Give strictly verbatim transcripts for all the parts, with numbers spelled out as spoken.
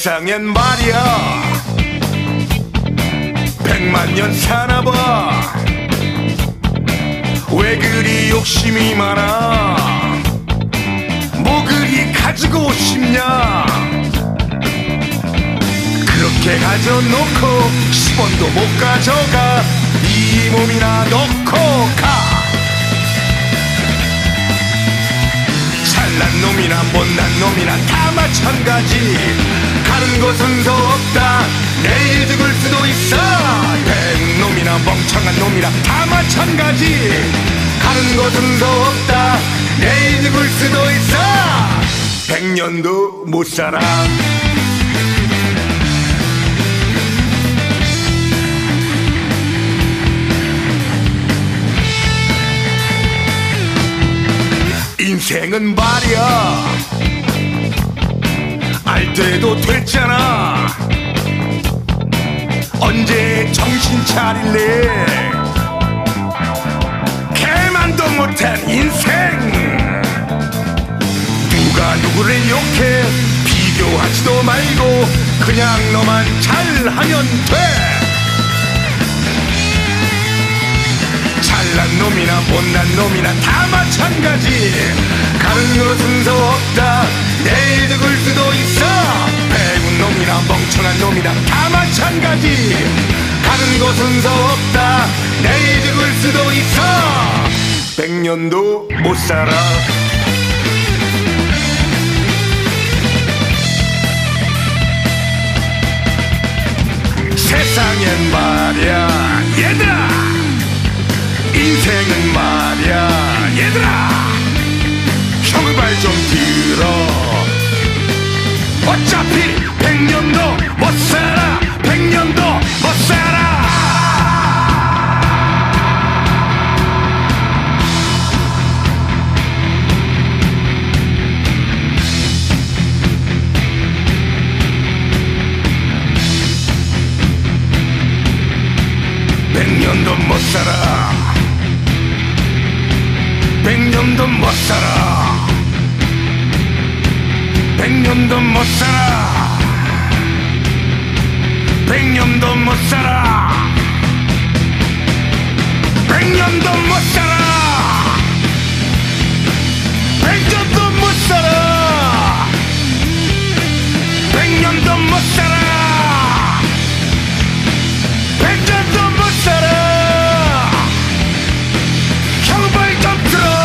세상엔 말이야 백만 년 사나봐 왜 그리 욕심이 많아 뭐 그리 가지고 싶냐 그렇게 가져놓고 십 원도 못 가져가 이 몸이나 놓고 가 잘난 놈이나 못난 놈이나 다 마찬가지 가는 곳은 더 없다 내일 죽을 수도 있어 백놈이나 멍청한 놈이나 다 마찬가지 가는 곳은 더 없다 내일 죽을 수도 있어 백년도 못 살아 인생은 말이야 알 때도 됐잖아 언제 정신 차릴래 개만도 못한 인생 누가 누구를 욕해 비교하지도 말고 그냥 너만 잘하면 돼 잘난 놈이나 못난 놈이나 다 마찬가지 가는 곳은 더 없다 내일 죽을 수도 있어 배운 놈이나 멍청한 놈이나 다 마찬가지 가는 곳은 더 없다 내일 죽을 수도 있어 백년도 못 살아 세상엔 말이야 얘들아 인생은 말이야 얘들아 형을 말 좀 들어 어차피 백년도 못 살아 백년도 못 살아 백년도 못 살아 백년도 못 살아 백년도 못 살아 백년도 못 살아 백년도 못 살아 백년도 못 살아 백년도 못 살아 백년도 못 살아 형벌 좀 들어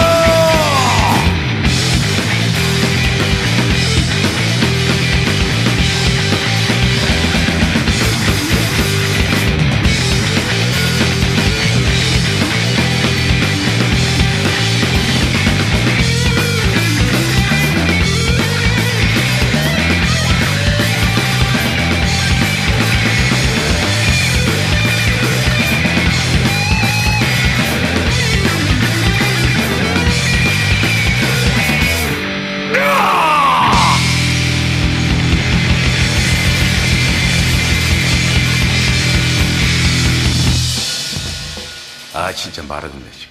아 진짜 말아듣네 지금.